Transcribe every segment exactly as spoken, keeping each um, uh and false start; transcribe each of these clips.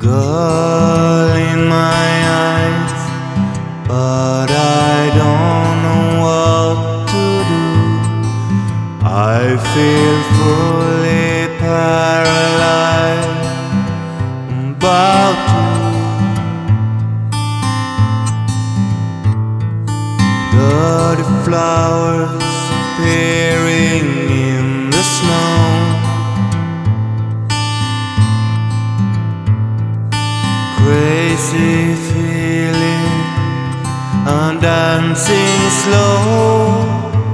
girl in my eyes, but I don't know what to do. I feel fully paralyzed about you. Dirty flowers appearing in the snow, crazy feeling and dancing slow.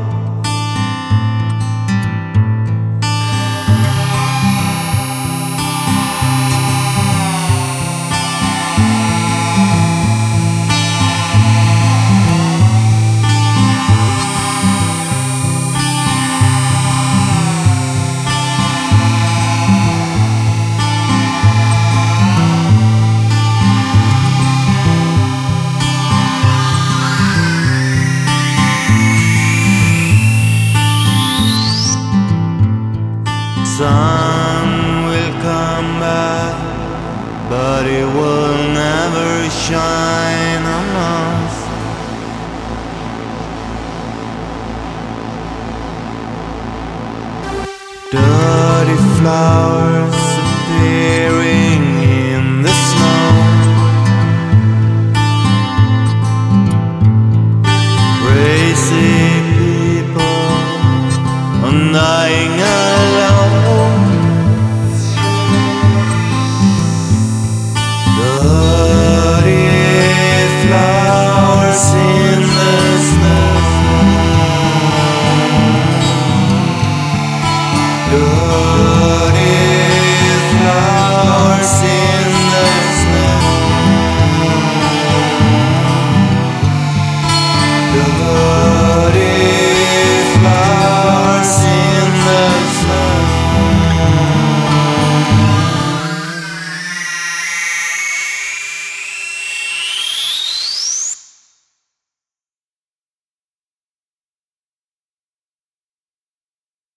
Sun will come back, but it will never shine on us. Dirty flowers appearing in the snow, crazy people undying alone. Dirty flowers in the snow, dirty flowers in the snow, dirty